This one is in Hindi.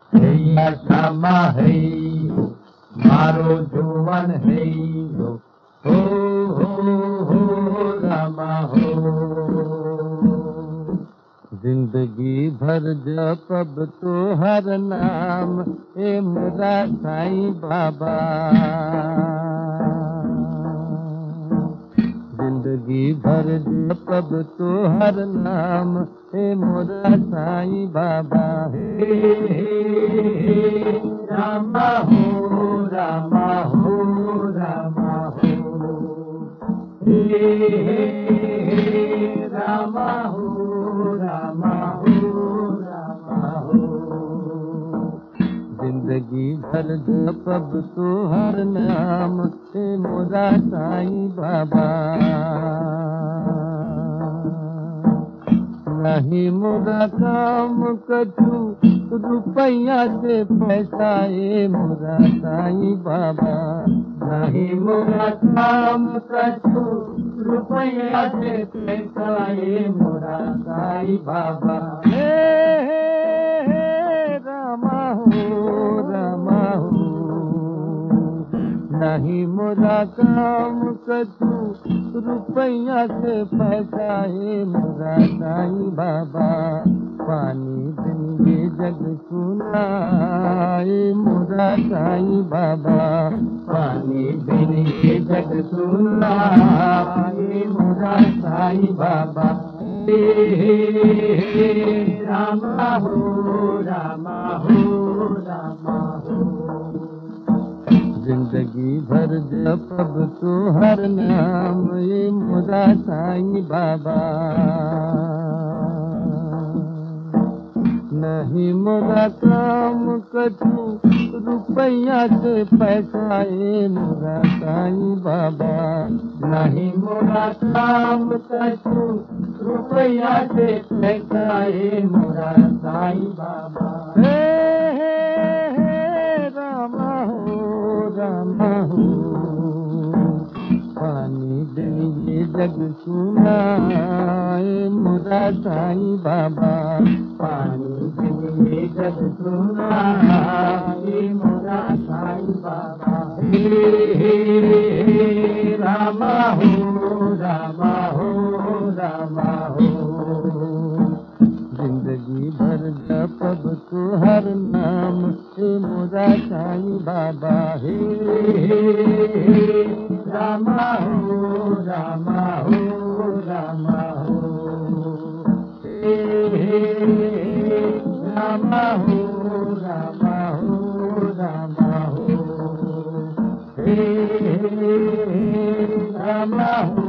हैया श्यामा है मारो जुवन है हो रामा हो। जिंदगी भर जपब तो हर नाम ए मेरा साईं बाबा। जिंदगी भर जपब तो हर नाम हे मोरा साईं बाबा। हे रामा हो रामा हो रामा हो। हे रामा हो रामा हो रामा हो। जिंदगी भर जपब तो हर नाम हे मोरा साईं बाबा। नहीं मोरा काम कछु रुपया से पैसा ए मोरा साईं बाबा। नहीं मोरा काम कछु रुपया से पैसा ए मोरा साईं बाबा। हे रामा हो रामा हो। नहीं मोरा काम कछु रुपया से पैसा है मोरा साईं बाबा। पानी बिन ये जग सुना है मोरा साईं बाबा। पानी बिन ये जग सुना है मोरा साईं बाबा। रामा हो रामा हो रामा हो। जिंदगी भर जपब तो हर नाम ये मोरा साईं बाबा। नहीं मोरा काम कछु रुपया से पैसा ए मोरा साईं बाबा। नहीं मोरा काम कछु रुपया से पैसा ए मोरा साईं बाबा। हे रामा हो रामा हो। पानी बिन ये जग सुना है मोरा साईं बाबा। पानी बिन ये जग सुना है मोरा साईं बाबा। हे रामा हो रामा हो रामा हो। जिंदगी भर जपब तो हर नाम हे मोरा साईं बाबा। हे रामा हो रामा हो रामा हो। हे रामा हो रामा हो रामा हो। हे रामा हो